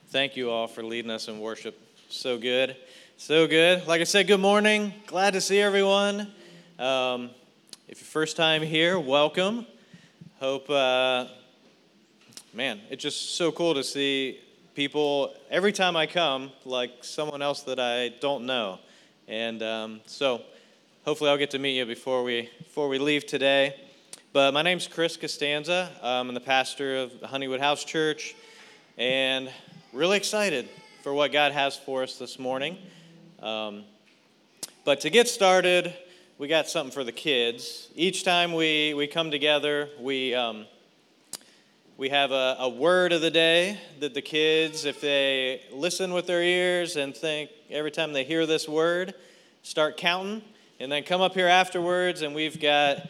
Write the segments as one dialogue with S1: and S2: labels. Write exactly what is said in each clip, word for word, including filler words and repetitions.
S1: Thank you all for leading us in worship. So good. So good. Like I said, good morning. Glad to see everyone. Um, if you're first time here, welcome. Hope, uh, man, it's just so cool to see people every time I come, like someone else that I don't know. And um, so hopefully I'll get to meet you before we before we leave today. But my name's Chris Costanza. I'm the pastor of the Honeywood House Church, and really excited for what God has for us this morning. Um, but to get started, we got something for the kids. Each time we, we come together, we um, we have a, a word of the day that the kids, if they listen with their ears and think every time they hear this word, start counting, and then come up here afterwards, and we've got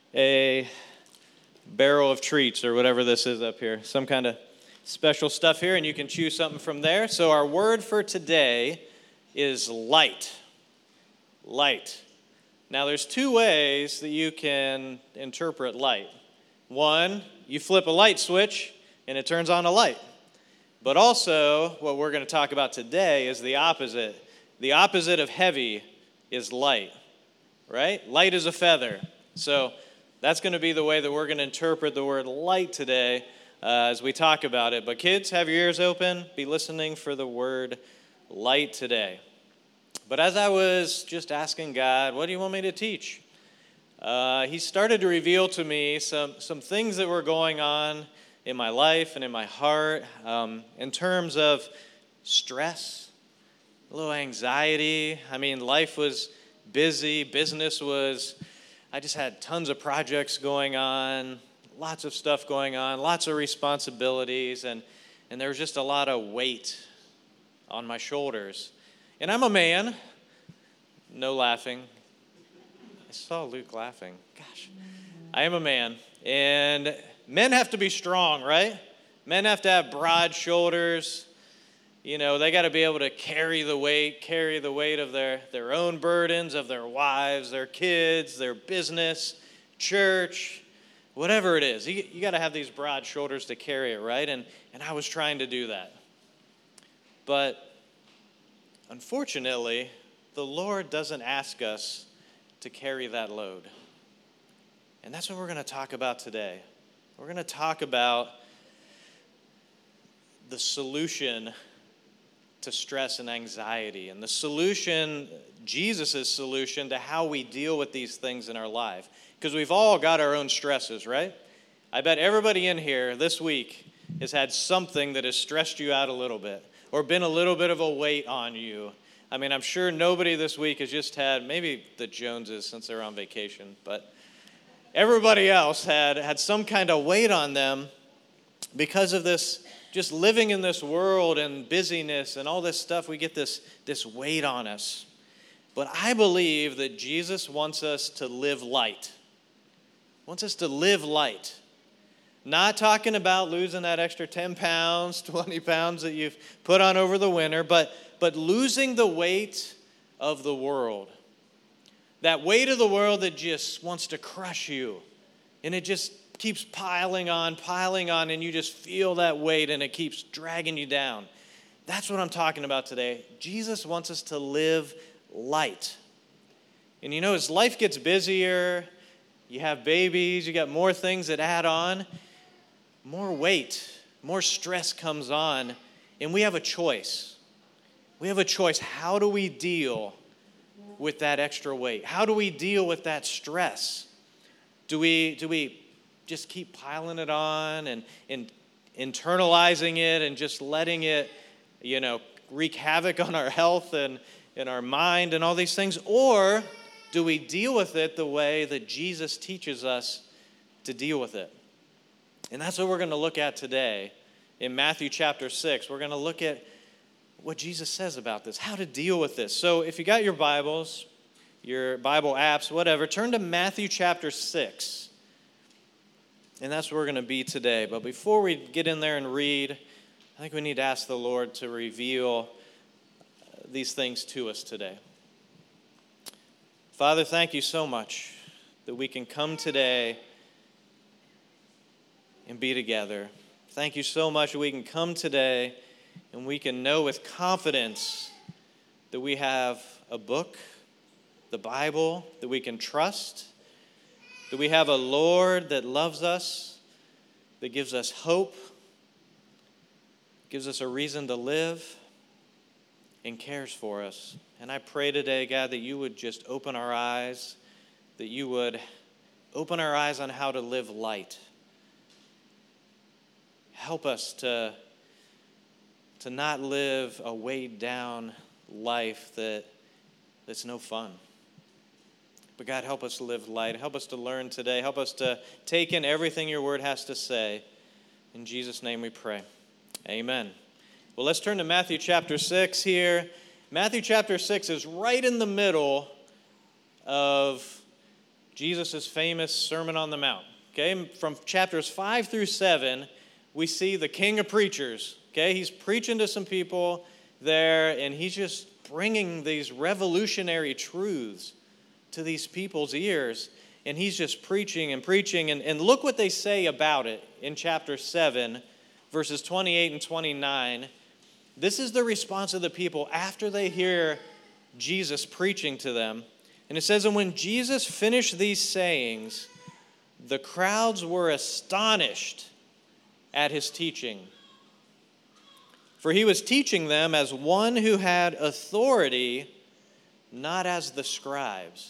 S1: a barrel of treats or whatever this is up here, some kind of special stuff here, and you can choose something from there. So our word for today is light. Light. Now there's two ways that you can interpret light. One, you flip a light switch and it turns on a light. But also, what we're going to talk about today is the opposite. The opposite of heavy is light, right? Light is a feather. So that's going to be the way that we're going to interpret the word light today uh, as we talk about it. But kids, have your ears open. Be listening for the word light today. But as I was just asking God, what do you want me to teach? Uh, he started to reveal to me some, some things that were going on in my life and in my heart um, in terms of stress, a little anxiety. I mean, life was busy. Business was, I just had tons of projects going on, lots of stuff going on, lots of responsibilities, and, and there was just a lot of weight on my shoulders. And I'm a man. No laughing. I saw Luke laughing. Gosh. I am a man. And men have to be strong, right? Men have to have broad shoulders. You know, they got to be able to carry the weight, carry the weight of their, their own burdens, of their wives, their kids, their business, church, whatever it is. You, you got to have these broad shoulders to carry it, right? And, and I was trying to do that. But unfortunately, the Lord doesn't ask us to carry that load. And that's what we're going to talk about today. We're going to talk about the solution to stress and anxiety, and the solution, Jesus' solution to how we deal with these things in our life. Because we've all got our own stresses, right? I bet everybody in here this week has had something that has stressed you out a little bit, or been a little bit of a weight on you. I mean, I'm sure nobody this week has just had, maybe the Joneses since they're on vacation, but everybody else had, had some kind of weight on them because of this, just living in this world and busyness and all this stuff. We get this, this weight on us. But I believe that Jesus wants us to live light. Wants us to live light. Not talking about losing that extra ten pounds, twenty pounds that you've put on over the winter, but, but losing the weight of the world. That weight of the world that just wants to crush you. And it just keeps piling on, piling on, and you just feel that weight and it keeps dragging you down. That's what I'm talking about today. Jesus wants us to live light. And you know, as life gets busier, you have babies, you got more things that add on, more weight, more stress comes on, and we have a choice. We have a choice. How do we deal with that extra weight? How do we deal with that stress? Do we do we just keep piling it on and, and internalizing it and just letting it, you know, wreak havoc on our health and, and our mind and all these things? Or do we deal with it the way that Jesus teaches us to deal with it? And that's what we're going to look at today in Matthew chapter six. We're going to look at what Jesus says about this, how to deal with this. So if you got your Bibles, your Bible apps, whatever, turn to Matthew chapter six. And that's where we're going to be today. But before we get in there and read, I think we need to ask the Lord to reveal these things to us today. Father, thank you so much that we can come today and be together. Thank you so much that we can come today and we can know with confidence that we have a book, the Bible, that we can trust, that we have a Lord that loves us, that gives us hope, gives us a reason to live, and cares for us. And I pray today, God, that you would just open our eyes, that you would open our eyes on how to live light. Help us to, to not live a weighed down life that, that's no fun. But God, help us to live light. Help us to learn today. Help us to take in everything your word has to say. In Jesus' name we pray. Amen. Well, let's turn to Matthew chapter six here. Matthew chapter six is right in the middle of Jesus' famous Sermon on the Mount. Okay, from chapters five through seven, we see the king of preachers. Okay, he's preaching to some people there, and he's just bringing these revolutionary truths to these people's ears, and he's just preaching and preaching, and, and look what they say about it in chapter seven, verses twenty-eight and twenty-nine. This is the response of the people after they hear Jesus preaching to them. And it says, and when Jesus finished these sayings, the crowds were astonished at his teaching. For he was teaching them as one who had authority, not as the scribes.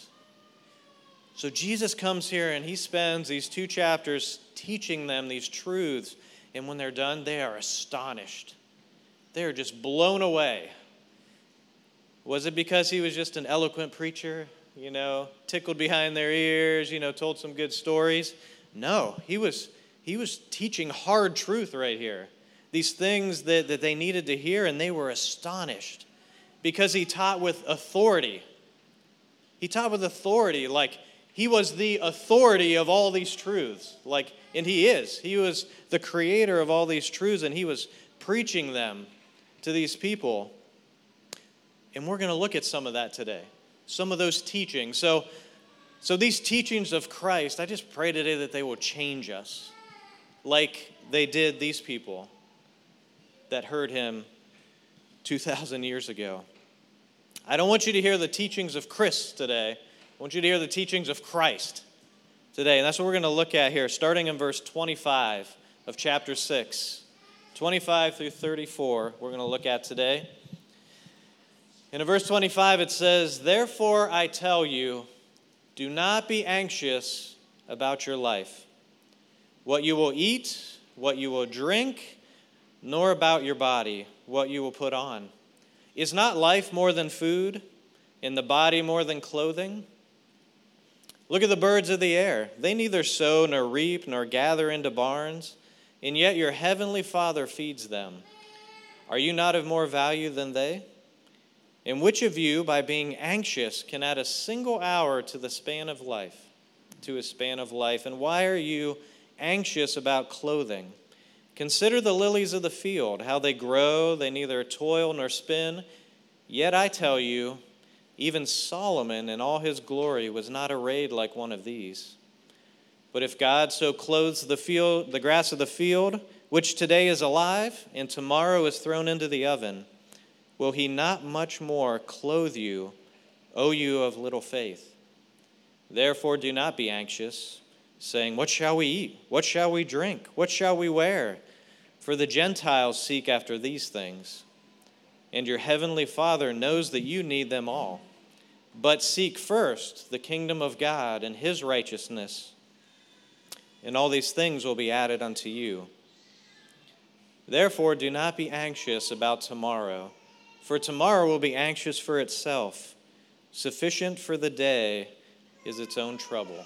S1: So Jesus comes here and he spends these two chapters teaching them these truths. And when they're done, they are astonished. They are just blown away. Was it because he was just an eloquent preacher, you know, tickled behind their ears, you know, told some good stories? No, he was he was teaching hard truth right here. These things that, that they needed to hear, and they were astonished because he taught with authority. He taught with authority, like he was the authority of all these truths. Like, and he is. He was the creator of all these truths, and he was preaching them to these people. And we're going to look at some of that today. Some of those teachings. So, so these teachings of Christ, I just pray today that they will change us like they did these people that heard him two thousand years ago. I don't want you to hear the teachings of Chris today. I want you to hear the teachings of Christ today. And that's what we're going to look at here, starting in verse twenty-five of chapter six. twenty-five through thirty-four, we're going to look at today. And in verse twenty-five, it says, therefore I tell you, do not be anxious about your life, what you will eat, what you will drink, nor about your body, what you will put on. Is not life more than food, and the body more than clothing? Look at the birds of the air. They neither sow nor reap nor gather into barns, and yet your heavenly Father feeds them. Are you not of more value than they? And which of you, by being anxious, can add a single hour to the span of life, to a span of life? And why are you anxious about clothing? Consider the lilies of the field, how they grow, they neither toil nor spin. Yet I tell you, even Solomon in all his glory was not arrayed like one of these. But if God so clothes the field, the grass of the field, which today is alive and tomorrow is thrown into the oven, will he not much more clothe you, O you of little faith? Therefore do not be anxious, saying, what shall we eat? What shall we drink? What shall we wear? For the Gentiles seek after these things, and your heavenly Father knows that you need them all. But seek first the kingdom of God and his righteousness, and all these things will be added unto you. Therefore do not be anxious about tomorrow, for tomorrow will be anxious for itself. Sufficient for the day is its own trouble.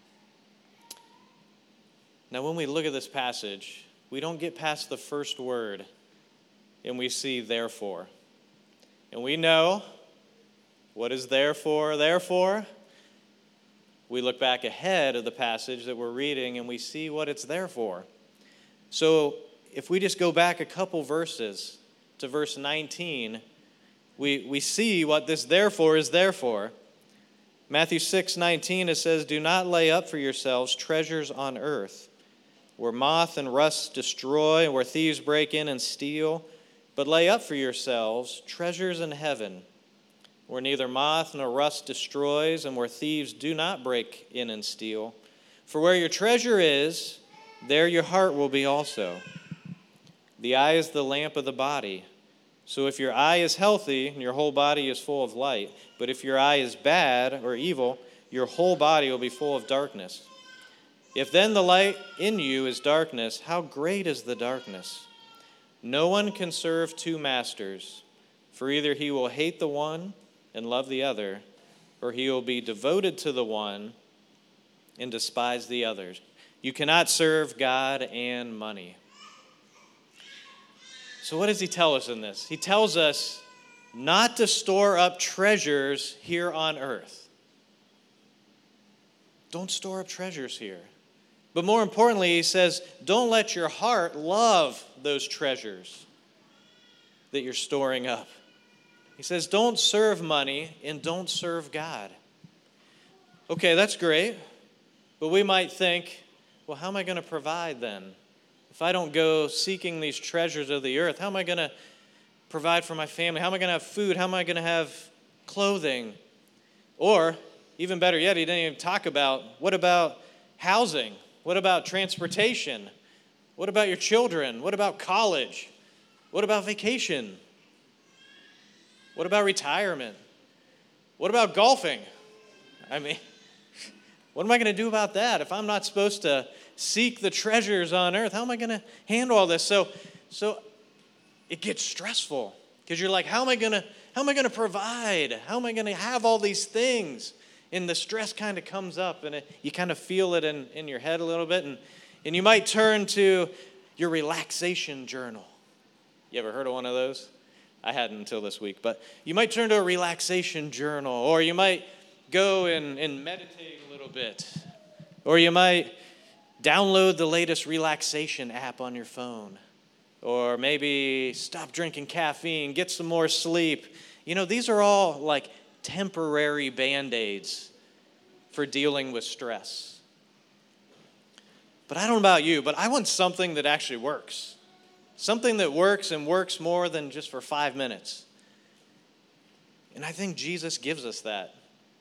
S1: Now, when we look at this passage, we don't get past the first word, and we see therefore. And we know what is therefore, therefore. We look back ahead of the passage that we're reading, and we see what it's there for. So if we just go back a couple verses to verse nineteen, we, we see what this therefore is there for. Matthew six nineteen, it says, do not lay up for yourselves treasures on earth, where moth and rust destroy, and where thieves break in and steal. But lay up for yourselves treasures in heaven, where neither moth nor rust destroys, and where thieves do not break in and steal. For where your treasure is, there your heart will be also. The eye is the lamp of the body. So if your eye is healthy, your whole body is full of light. But if your eye is bad or evil, your whole body will be full of darkness. If then the light in you is darkness, how great is the darkness? No one can serve two masters, for either he will hate the one and love the other, or he will be devoted to the one and despise the other. You cannot serve God and money. So what does he tell us in this? He tells us not to store up treasures here on earth. Don't store up treasures here. But more importantly, he says, don't let your heart love those treasures that you're storing up. He says, don't serve money and don't serve God. Okay, that's great. But we might think, well, how am I going to provide then? If I don't go seeking these treasures of the earth, how am I going to provide for my family? How am I going to have food? How am I going to have clothing? Or, even better yet, he didn't even talk about, what about housing? What about transportation? What about your children? What about college? What about vacation? What about retirement? What about golfing? I mean, what am I going to do about that? If I'm not supposed to seek the treasures on earth, how am I going to handle all this? So, so it gets stressful because you're like, how am I going to, how am I going to provide? How am I going to have all these things? And the stress kind of comes up, and it, you kind of feel it in, in your head a little bit. And, and you might turn to your relaxation journal. You ever heard of one of those? I hadn't until this week. But you might turn to a relaxation journal, or you might go and, and meditate a little bit. Or you might download the latest relaxation app on your phone. Or maybe stop drinking caffeine, get some more sleep. You know, these are all like temporary Band-Aids for dealing with stress. But I don't know about you, but I want something that actually works. Something that works and works more than just for five minutes. And I think Jesus gives us that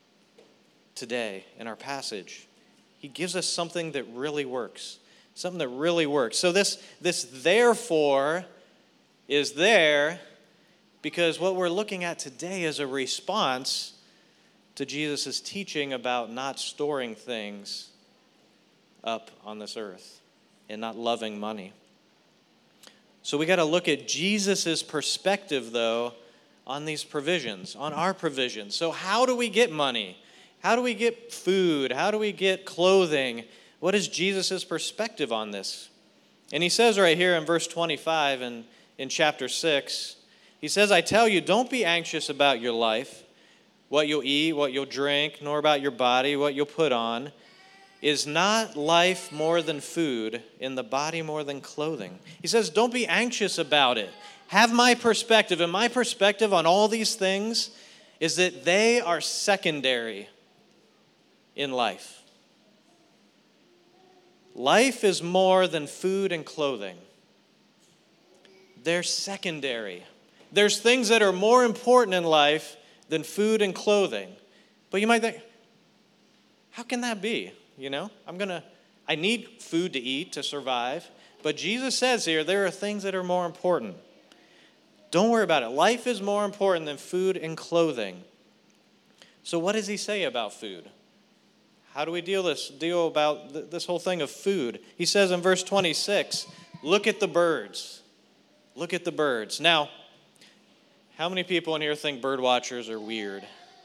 S1: today in our passage. He gives us something that really works. Something that really works. So this, this therefore is there because what we're looking at today is a response to Jesus' teaching about not storing things up on this earth and not loving money. So we got to look at Jesus' perspective, though, on these provisions, on our provisions. So how do we get money? How do we get food? How do we get clothing? What is Jesus' perspective on this? And he says right here in verse twenty-five in, in chapter six, he says, I tell you, don't be anxious about your life, what you'll eat, what you'll drink, nor about your body, what you'll put on. Is not life more than food, and the body more than clothing? He says, don't be anxious about it. Have my perspective. And my perspective on all these things is that they are secondary in life. Life is more than food and clothing. They're secondary. There's things that are more important in life than food and clothing. But you might think, how can that be? You know, I'm going to, I need food to eat to survive. But Jesus says here, there are things that are more important. Don't worry about it. Life is more important than food and clothing. So what does he say about food? How do we deal this deal about th- this whole thing of food? He says in verse twenty-six, look at the birds. Look at the birds. Now, how many people in here think bird watchers are weird?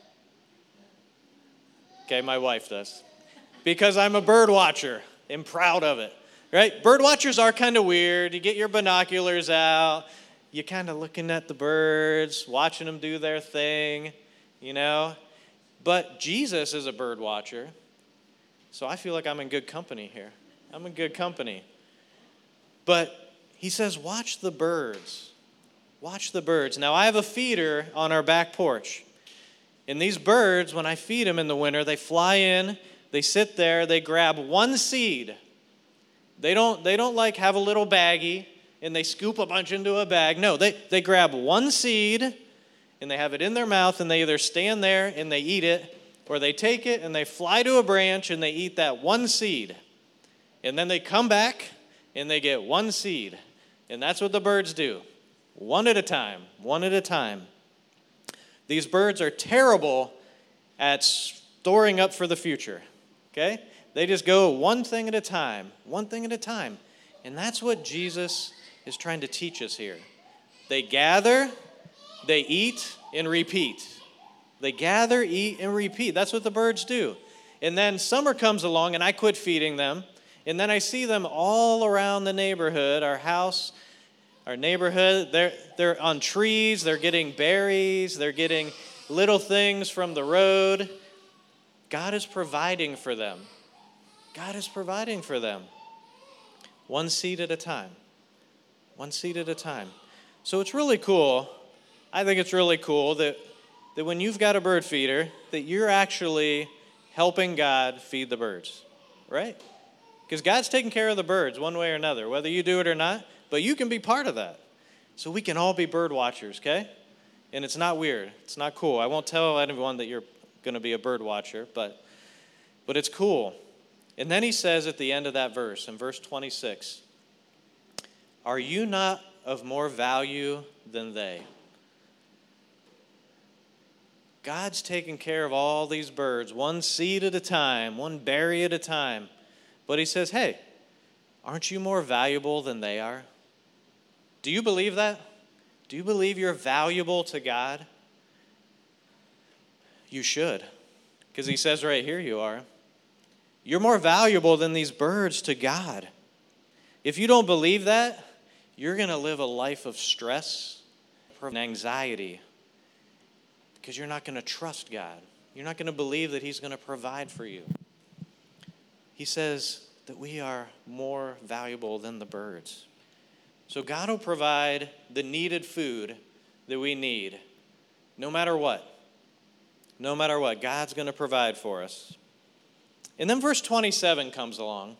S1: Okay, my wife does. Because I'm a bird watcher and proud of it, right? Bird watchers are kind of weird. You get your binoculars out. You're kind of looking at the birds, watching them do their thing, you know. But Jesus is a bird watcher, so I feel like I'm in good company here. I'm in good company. But he says, watch the birds. Watch the birds. Now, I have a feeder on our back porch. And these birds, when I feed them in the winter, they fly in, they sit there, they grab one seed. They don't, they don't like have a little baggie and they scoop a bunch into a bag. No, they, they grab one seed and they have it in their mouth, and they either stand there and they eat it, or they take it and they fly to a branch and they eat that one seed. And then they come back and they get one seed. And that's what the birds do. One at a time, one at a time. These birds are terrible at storing up for the future, okay? They just go one thing at a time, one thing at a time. And that's what Jesus is trying to teach us here. They gather, they eat, and repeat. They gather, eat, and repeat. That's what the birds do. And then summer comes along, and I quit feeding them. And then I see them all around the neighborhood, our house, our neighborhood. They're, they're on trees. They're getting berries. They're getting little things from the road. God is providing for them. God is providing for them. One seed at a time. One seed at a time. So it's really cool. I think it's really cool that, that when you've got a bird feeder, that you're actually helping God feed the birds, right? Because God's taking care of the birds one way or another, whether you do it or not, but you can be part of that. So we can all be bird watchers, okay? And it's not weird. It's not cool. I won't tell anyone that you're going to be a bird watcher, but, but it's cool. And then he says at the end of that verse, in verse twenty-six, "Are you not of more value than they?" God's taking care of all these birds, one seed at a time, one berry at a time. But he says, hey, aren't you more valuable than they are? Do you believe that? Do you believe you're valuable to God? You should, because he says right here you are. You're more valuable than these birds to God. If you don't believe that, you're going to live a life of stress and anxiety, because you're not going to trust God. You're not going to believe that he's going to provide for you. He says that we are more valuable than the birds. So God will provide the needed food that we need, no matter what. No matter what, God's going to provide for us. And then verse twenty-seven comes along.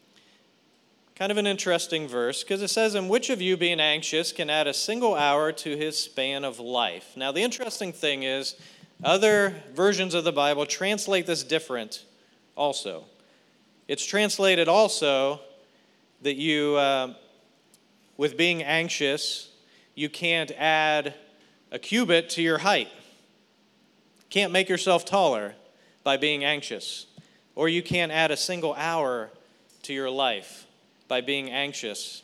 S1: Kind of an interesting verse, because it says, "And which of you, being anxious, can add a single hour to his span of life?" Now, the interesting thing is, other versions of the Bible translate this different also. It's translated also that you, uh, with being anxious, you can't add a cubit to your height. Can't make yourself taller by being anxious. Or you can't add a single hour to your life by being anxious.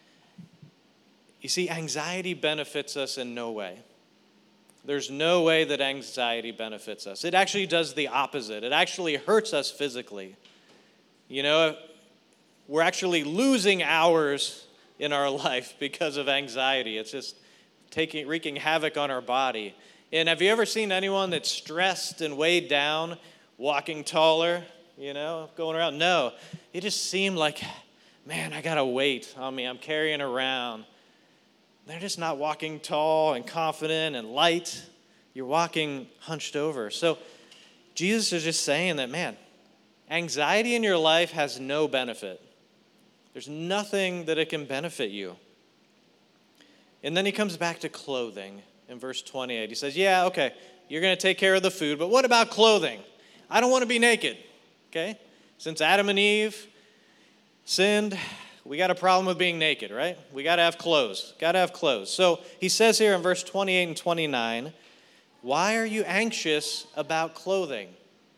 S1: You see, anxiety benefits us in no way. There's no way that anxiety benefits us. It actually does the opposite. It actually hurts us physically. You know, we're actually losing hours in our life because of anxiety. It's just taking, wreaking havoc on our body. And have you ever seen anyone that's stressed and weighed down, walking taller, you know, going around? No, it just seemed like, man, I got a weight on me I'm carrying around. They're just not walking tall and confident and light. You're walking hunched over. So Jesus is just saying that, man, anxiety in your life has no benefit. There's nothing that it can benefit you. And then he comes back to clothing in verse twenty-eight. He says, yeah, okay, you're going to take care of the food, but what about clothing? I don't want to be naked, okay? Since Adam and Eve sinned, we got a problem with being naked, right? We got to have clothes. Got to have clothes. So he says here in verse twenty-eight and twenty-nine, why are you anxious about clothing?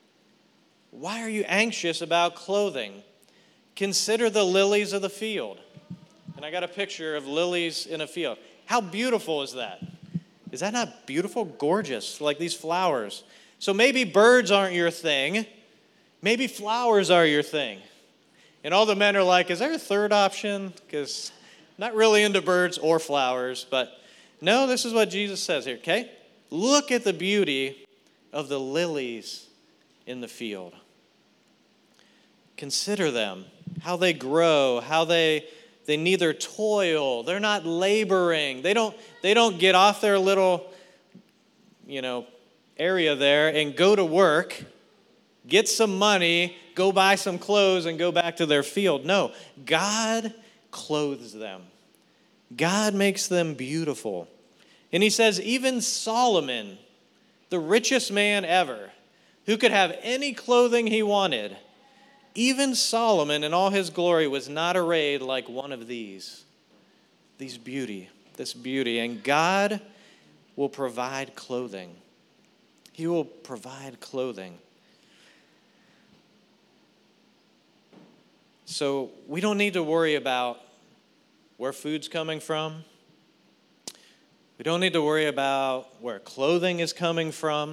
S1: Why are you anxious about clothing? Consider the lilies of the field. And I got a picture of lilies in a field. How beautiful is that? Is that not beautiful? Gorgeous, like these flowers. So maybe birds aren't your thing. Maybe flowers are your thing. And all the men are like, is there a third option? Because not really into birds or flowers. But no, this is what Jesus says here, okay? Look at the beauty of the lilies in the field. Consider them, how they grow, how they they neither toil, they're not laboring. They don't they don't get off their little, you know, area there and go to work, get some money, go buy some clothes and go back to their field. No, God clothes them. God makes them beautiful. And he says, even Solomon, the richest man ever, who could have any clothing he wanted, even Solomon in all his glory was not arrayed like one of these. These beauty, this beauty. And God will provide clothing. He will provide clothing. So we don't need to worry about where food's coming from. We don't need to worry about where clothing is coming from.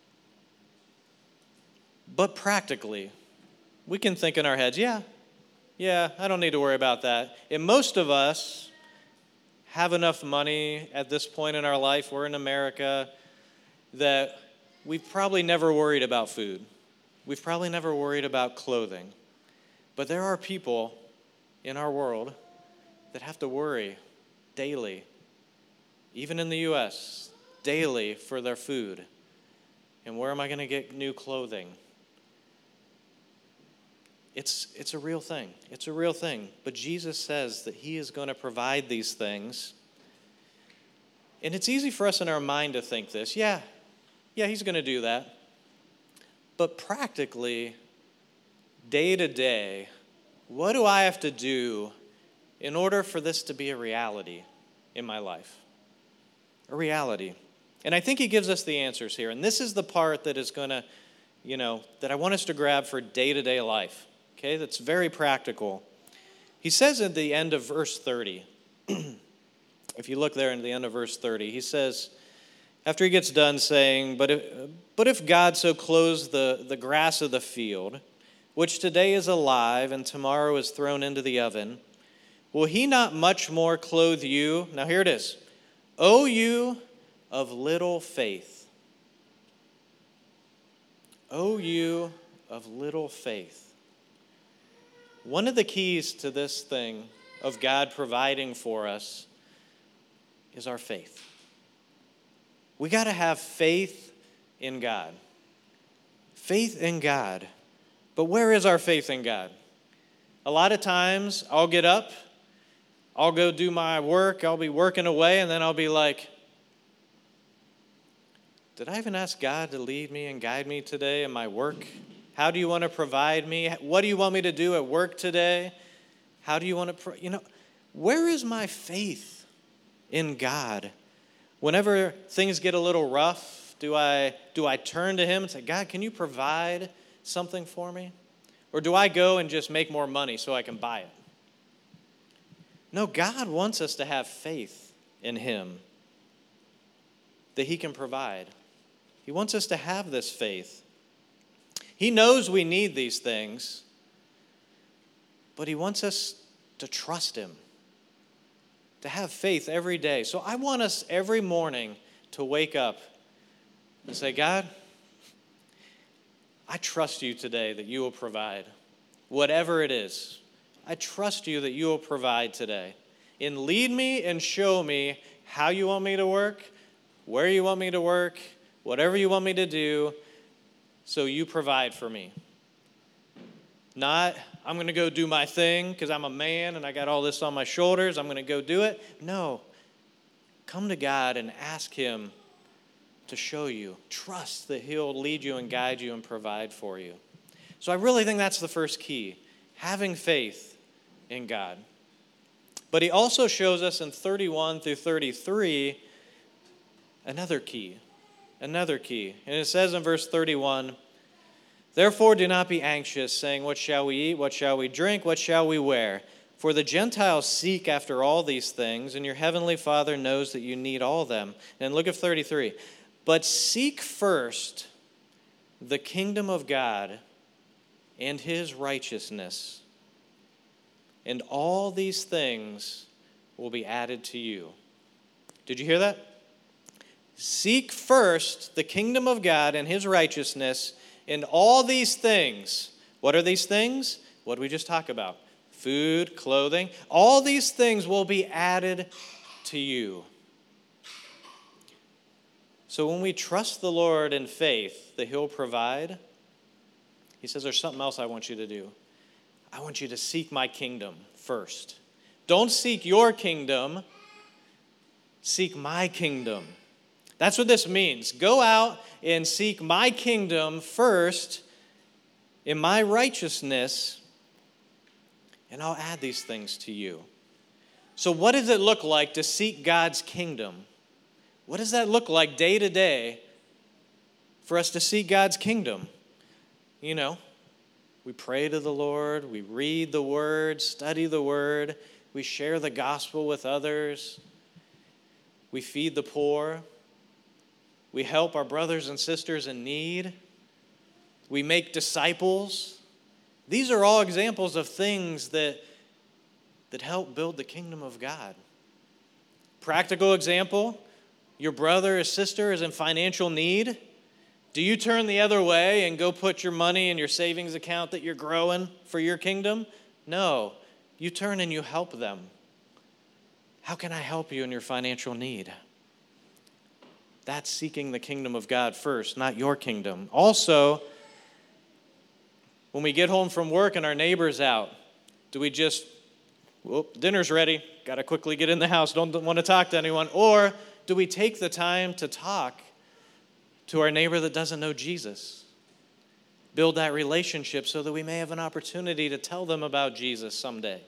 S1: But practically, we can think in our heads, yeah, yeah, I don't need to worry about that. And most of us have enough money at this point in our life, we're in America, that we've probably never worried about food. We've probably never worried about clothing. But there are people in our world that have to worry daily, even in the U S, daily for their food. And where am I going to get new clothing? It's, it's a real thing. It's a real thing. But Jesus says that he is going to provide these things. And it's easy for us in our mind to think this. Yeah, yeah, he's going to do that. But practically, day to day, what do I have to do in order for this to be a reality in my life? A reality. And I think he gives us the answers here. And this is the part that is going to, you know, that I want us to grab for day-to-day life. Okay, that's very practical. He says at the end of verse thirty, if you look there in the end of verse thirty, he says, after he gets done saying, but if, but if God so clothes the, the grass of the field, which today is alive and tomorrow is thrown into the oven, will he not much more clothe you? Now here it is. O you of little faith. O you of little faith. One of the keys to this thing of God providing for us is our faith. We got to have faith in God. Faith in God. But where is our faith in God? A lot of times I'll get up, I'll go do my work, I'll be working away, and then I'll be like, did I even ask God to lead me and guide me today in my work? How do you want to provide me? What do you want me to do at work today? How do you want to, pro- you know, where is my faith in God? Whenever things get a little rough, do I do I turn to him and say, God, can you provide something for me? Or do I go and just make more money so I can buy it? No, God wants us to have faith in him that he can provide. He wants us to have this faith. He knows we need these things, but he wants us to trust him, to have faith every day. So I want us every morning to wake up and say, God, I trust you today that you will provide whatever it is. I trust you that you will provide today. And lead me and show me how you want me to work, where you want me to work, whatever you want me to do, so you provide for me. Not, I'm going to go do my thing because I'm a man and I got all this on my shoulders. I'm going to go do it. No. Come to God and ask him to show you. Trust that he'll lead you and guide you and provide for you. So I really think that's the first key, having faith in God. But he also shows us in thirty-one through thirty-three another key. Another key. And it says in verse thirty-one, therefore do not be anxious, saying, what shall we eat? What shall we drink? What shall we wear? For the Gentiles seek after all these things, and your heavenly Father knows that you need all of them. And look at thirty-three. But seek first the kingdom of God and his righteousness, and all these things will be added to you. Did you hear that? Seek first the kingdom of God and his righteousness, and all these things. What are these things? What did we just talk about? Food, clothing. All these things will be added to you. So when we trust the Lord in faith that he'll provide, he says, there's something else I want you to do. I want you to seek my kingdom first. Don't seek your kingdom seek my kingdom. That's what this means. Go out and seek my kingdom first in my righteousness, and I'll add these things to you. So what does it look like to seek God's kingdom? What does that look like day to day for us to seek God's kingdom? You know, we pray to the Lord, we read the Word, study the Word, we share the gospel with others, we feed the poor, we help our brothers and sisters in need, we make disciples. These are all examples of things that, that help build the kingdom of God. Practical example, your brother or sister is in financial need. Do you turn the other way and go put your money in your savings account that you're growing for your kingdom? No. You turn and you help them. How can I help you in your financial need? That's seeking the kingdom of God first, not your kingdom. Also, when we get home from work and our neighbor's out, do we just, whoop, dinner's ready, got to quickly get in the house, don't want to talk to anyone? Or do we take the time to talk to our neighbor that doesn't know Jesus? Build that relationship so that we may have an opportunity to tell them about Jesus someday.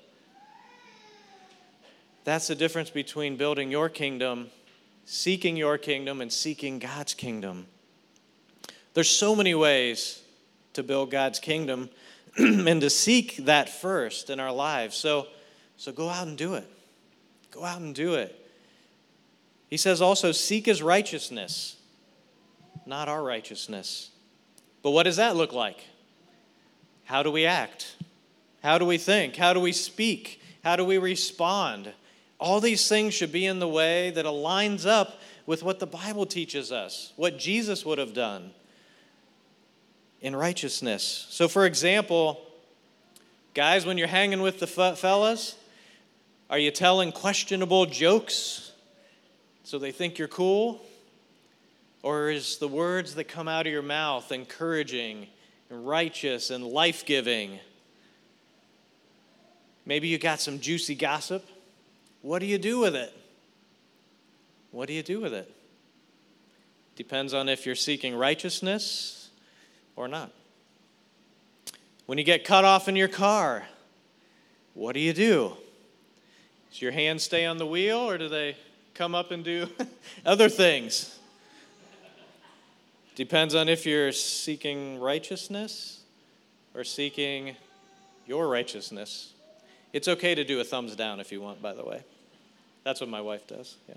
S1: That's the difference between building your kingdom, seeking your kingdom, and seeking God's kingdom. There's so many ways to build God's kingdom and to seek that first in our lives. So, so go out and do it. Go out and do it. He says also, seek his righteousness, not our righteousness. But what does that look like? How do we act? How do we think? How do we speak? How do we respond? All these things should be in the way that aligns up with what the Bible teaches us, what Jesus would have done in righteousness. So for example, guys, when you're hanging with the fellas, are you telling questionable jokes so they think you're cool? Or is the words that come out of your mouth encouraging and righteous and life-giving? Maybe you got some juicy gossip. What do you do with it? What do you do with it? Depends on if you're seeking righteousness or not. When you get cut off in your car, what do you do? Does your hand stay on the wheel, or do they come up and do other things? Depends on if you're seeking righteousness or seeking your righteousness. It's okay to do a thumbs down if you want, by the way. That's what my wife does, yeah.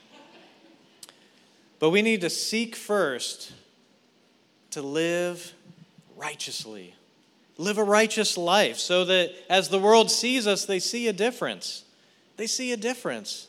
S1: But we need to seek first to live righteously. Live a righteous life so that as the world sees us, they see a difference. They see a difference.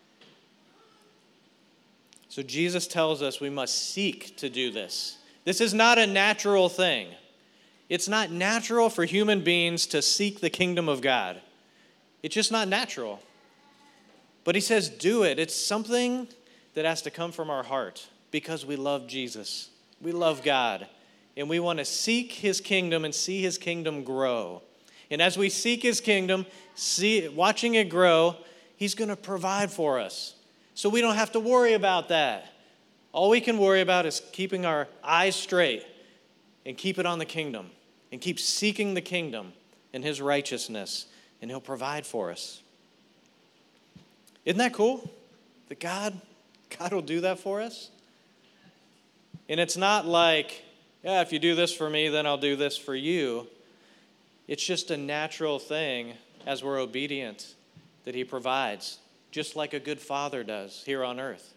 S1: So Jesus tells us we must seek to do this. This is not a natural thing. It's not natural for human beings to seek the kingdom of God. It's just not natural. But he says do it. It's something that has to come from our heart because we love Jesus. We love God. And we want to seek his kingdom and see his kingdom grow. And as we seek his kingdom, see, watching it grow, he's going to provide for us. So we don't have to worry about that. All we can worry about is keeping our eyes straight and keep it on the kingdom and keep seeking the kingdom and his righteousness, and he'll provide for us. Isn't that cool? That God, God will do that for us? And it's not like, yeah, if you do this for me, then I'll do this for you. It's just a natural thing as we're obedient that he provides, just like a good father does here on earth.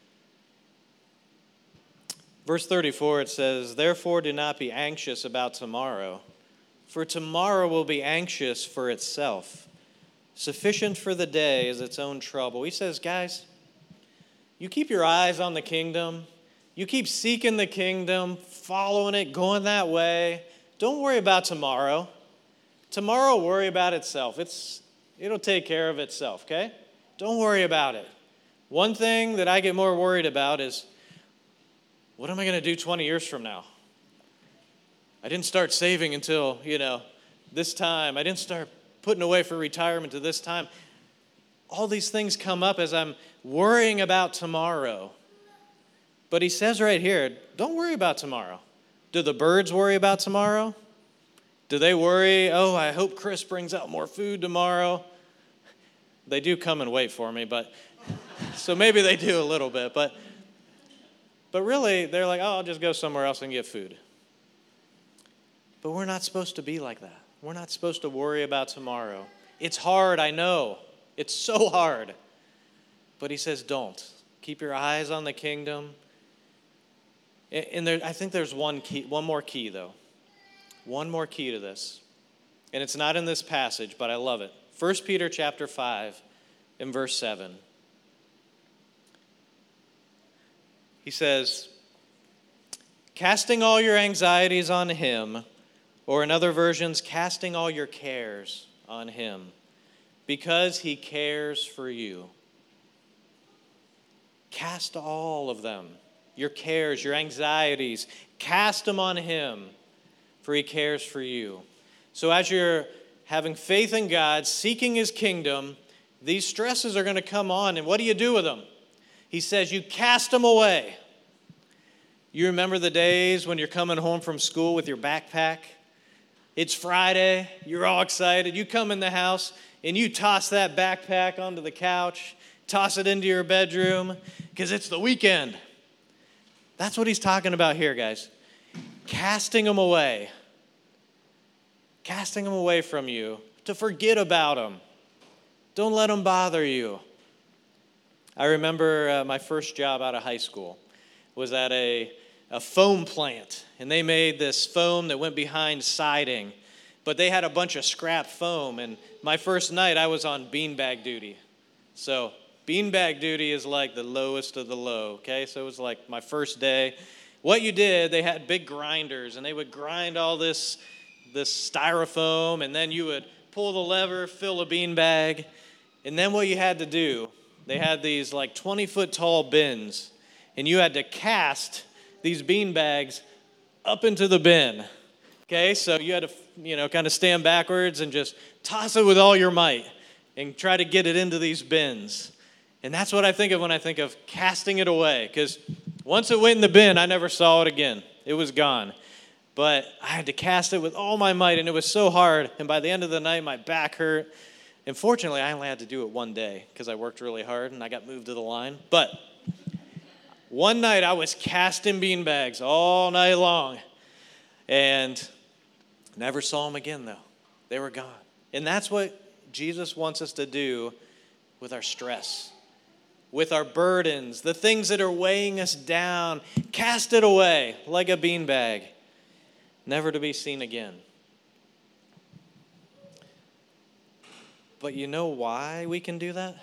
S1: Verse thirty-four, it says, "Therefore do not be anxious about tomorrow, for tomorrow will be anxious for itself. Sufficient for the day is its own trouble." He says, guys, you keep your eyes on the kingdom. You keep seeking the kingdom, following it, going that way. Don't worry about tomorrow. Tomorrow will worry about itself. It's, it'll take care of itself, okay? Don't worry about it. One thing that I get more worried about is, what am I going to do twenty years from now? I didn't start saving until, you know, this time. I didn't start putting away for retirement to this time. all these things come up as I'm worrying about tomorrow. But he says right here, don't worry about tomorrow. Do the birds worry about tomorrow? Do they worry, oh, I hope Chris brings out more food tomorrow? They do come and wait for me, but so maybe they do a little bit. But, but really, they're like, oh, I'll just go somewhere else and get food. But we're not supposed to be like that. We're not supposed to worry about tomorrow. It's hard, I know. It's so hard. But he says, don't. Keep your eyes on the kingdom. And there, I think there's one key, one more key, though. One more key to this. And it's not in this passage, but I love it. First Peter chapter five and verse seven. He says, casting all your anxieties on him, or in other versions, casting all your cares on him, because he cares for you. Cast all of them, your cares, your anxieties, cast them on him, for he cares for you. So as you're having faith in God, seeking his kingdom, these stresses are going to come on, and what do you do with them? He says you cast them away. You remember the days when you're coming home from school with your backpack? It's Friday, you're all excited. You come in the house and you toss that backpack onto the couch, toss it into your bedroom, because it's the weekend. That's what he's talking about here, guys. Casting them away. Casting them away from you, to forget about them. Don't let them bother you. I remember uh, my first job out of high school was at a, a foam plant, and they made this foam that went behind siding, but they had a bunch of scrap foam, and my first night I was on beanbag duty. So beanbag duty is like the lowest of the low, okay? So it was like my first day. What you did, they had big grinders, and they would grind all this this styrofoam, and then you would pull the lever, fill a beanbag, and then what you had to do, they had these like twenty-foot tall bins, and you had to cast these beanbags up into the bin. Okay, so you had to, you know, kind of stand backwards and just toss it with all your might and try to get it into these bins. And that's what I think of when I think of casting it away, because once it went in the bin, I never saw it again. It was gone. But I had to cast it with all my might, and it was so hard. And by the end of the night, my back hurt. And fortunately, I only had to do it one day because I worked really hard, and I got moved to the line. But one night, I was casting beanbags all night long. And never saw them again, though. They were gone. And that's what Jesus wants us to do with our stress, with our burdens, the things that are weighing us down. Cast it away like a beanbag, never to be seen again. But you know why we can do that?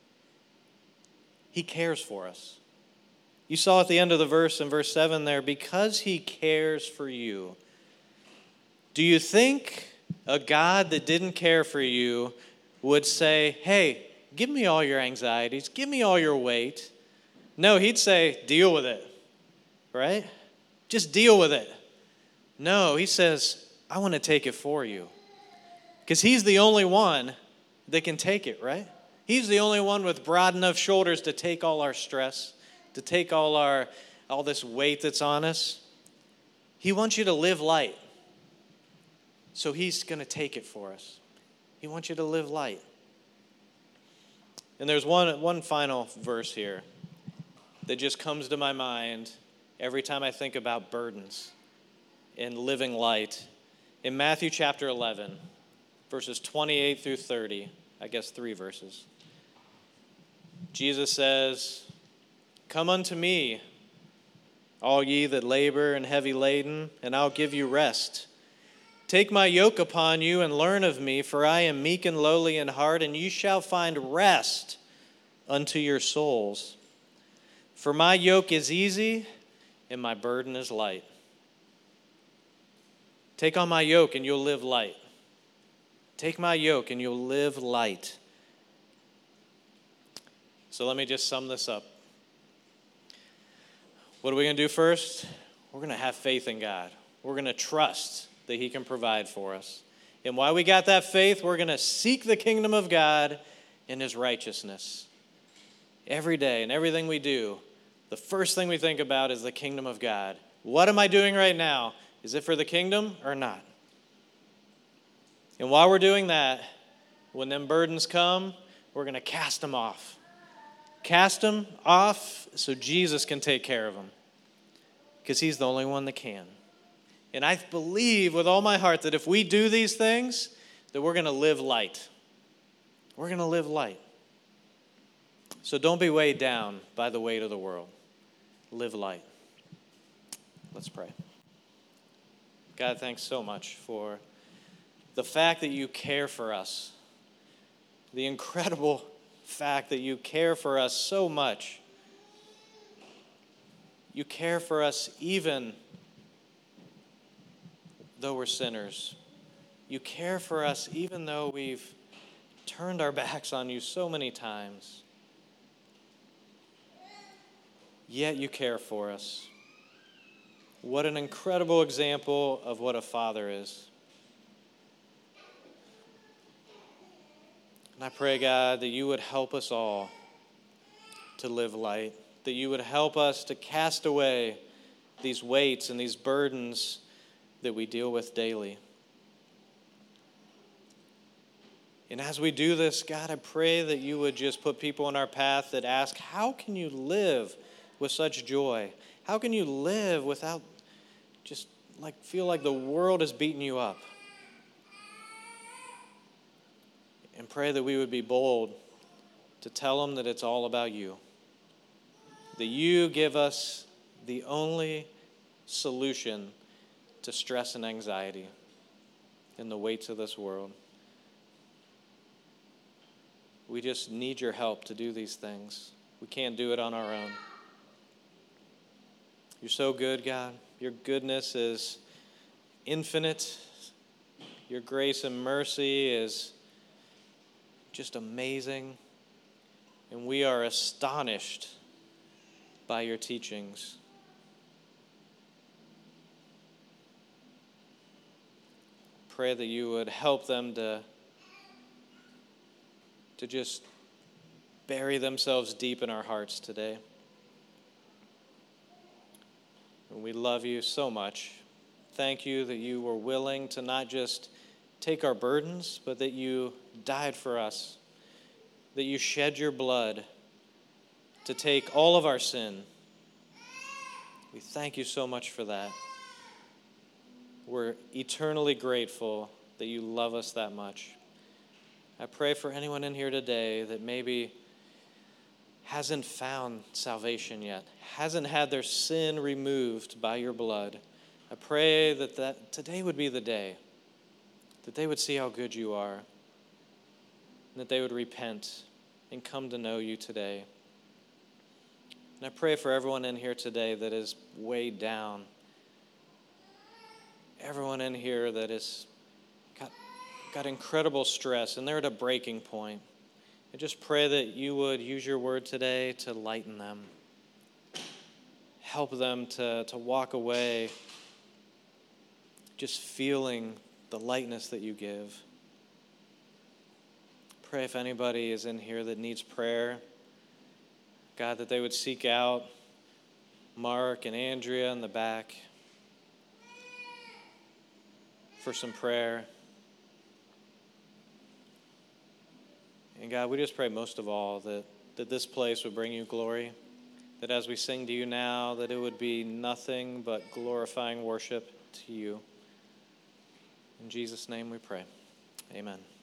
S1: He cares for us. You saw at the end of the verse in verse seven there, because he cares for you. Do you think a God that didn't care for you would say, hey, give me all your anxieties, give me all your weight? No, he'd say, deal with it, right? Just deal with it. No, he says, I want to take it for you. Because he's the only one that can take it, right? He's the only one with broad enough shoulders to take all our stress, to take all our all this weight that's on us. He wants you to live light. So he's going to take it for us. He wants you to live light. And there's one, one final verse here that just comes to my mind every time I think about burdens and living light. In Matthew chapter eleven, verses twenty-eight through thirty, I guess three verses, Jesus says, come unto me, all ye that labor and heavy laden, and I'll give you rest. Take my yoke upon you and learn of me, for I am meek and lowly in heart, and you shall find rest unto your souls. For my yoke is easy and my burden is light. Take on my yoke and you'll live light. Take my yoke and you'll live light. So let me just sum this up. What are we going to do first? We're going to have faith in God. We're going to trust that he can provide for us. And while we got that faith, we're going to seek the kingdom of God in his righteousness. Every day and everything we do, the first thing we think about is the kingdom of God. What am I doing right now? Is it for the kingdom or not? And while we're doing that, when them burdens come, we're going to cast them off. Cast them off so Jesus can take care of them, because he's the only one that can. And I believe with all my heart that if we do these things, that we're going to live light. We're going to live light. So don't be weighed down by the weight of the world. Live light. Let's pray. God, thanks so much for the fact that you care for us. The incredible fact that you care for us so much. You care for us even though we're sinners. You care for us even though we've turned our backs on you so many times. Yet you care for us. What an incredible example of what a father is. And I pray, God, that you would help us all to live light, that you would help us to cast away these weights and these burdens that we deal with daily. And as we do this, God, I pray that you would just put people in our path that ask, how can you live with such joy? How can you live without just like feel like the world is beating you up? And pray that we would be bold to tell them that it's all about you. That you give us the only solution to stress and anxiety and the weights of this world. We just need your help to do these things. We can't do it on our own. You're so good, God. Your goodness is infinite. Your grace and mercy is just amazing. And we are astonished by your teachings. Pray that you would help them to, to just bury themselves deep in our hearts today. And we love you so much. Thank you that you were willing to not just take our burdens, but that you died for us, that you shed your blood to take all of our sin. We thank you so much for that. We're eternally grateful that you love us that much. I pray for anyone in here today that maybe hasn't found salvation yet, hasn't had their sin removed by your blood. I pray that, that today would be the day that they would see how good you are, and that they would repent and come to know you today. And I pray for everyone in here today that is weighed down, everyone in here that has got, got incredible stress and they're at a breaking point. I just pray that you would use your word today to lighten them, help them to, to walk away just feeling the lightness that you give. Pray if anybody is in here that needs prayer, God, that they would seek out Mark and Andrea in the back for some prayer. And God, we just pray most of all that, that this place would bring you glory, that as we sing to you now, that it would be nothing but glorifying worship to you. In Jesus' name we pray. Amen.